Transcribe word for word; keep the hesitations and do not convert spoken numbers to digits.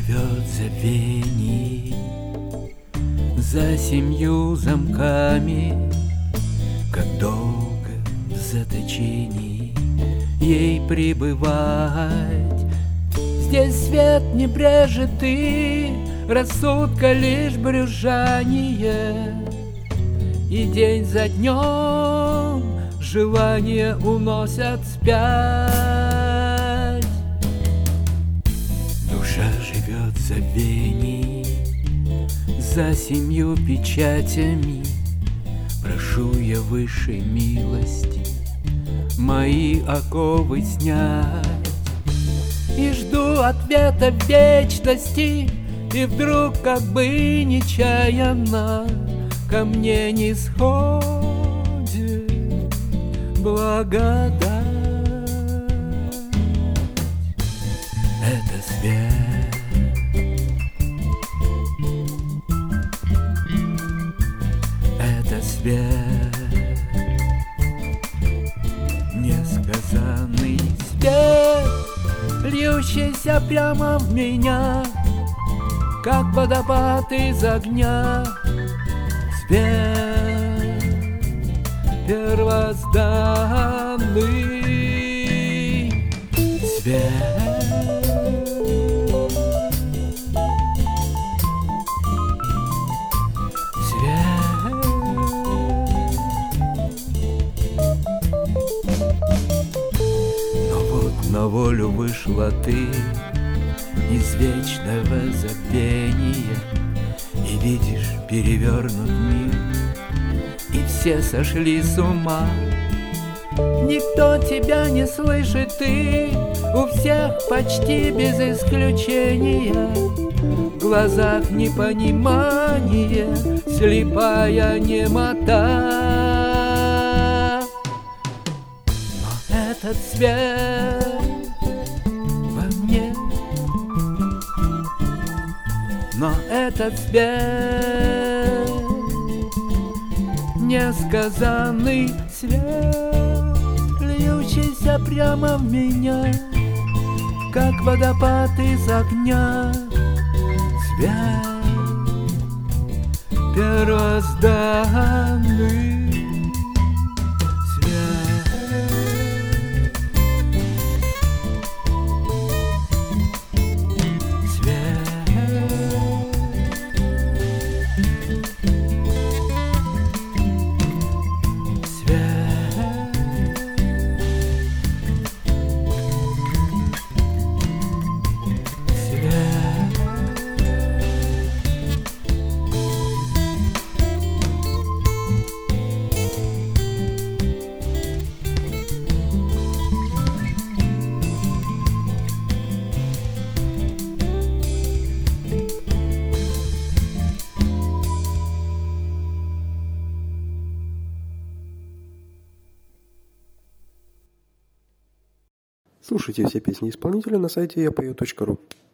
живет забвений за семью замками, как долго в заточении ей пребывать. Здесь свет не брежет и рассудка лишь брюзжание, и день за днем желания уносят вспять. Душа живет в забвении за семью печатями. Прошу я высшей милости мои оковы снять, и жду ответа в вечности. И вдруг, как бы нечаянно, ко мне не сходит благодать. Это свет, это свет, несказанный свет, льющийся прямо в меня, как водопад из огня. Свет первозданный, свет, свет. Но вот на волю вышла ты из вечного забвения, и видишь перевернут мир, и все сошли с ума. Никто тебя не слышит, ты у всех почти без исключения. В глазах непонимание, слепая немота. Но этот свет во мне, но этот свет, несказанный свет, льющийся прямо в меня, как водопад из огня. Свет первозданный, Слушайте все песни исполнителя на сайте я пою точка ру.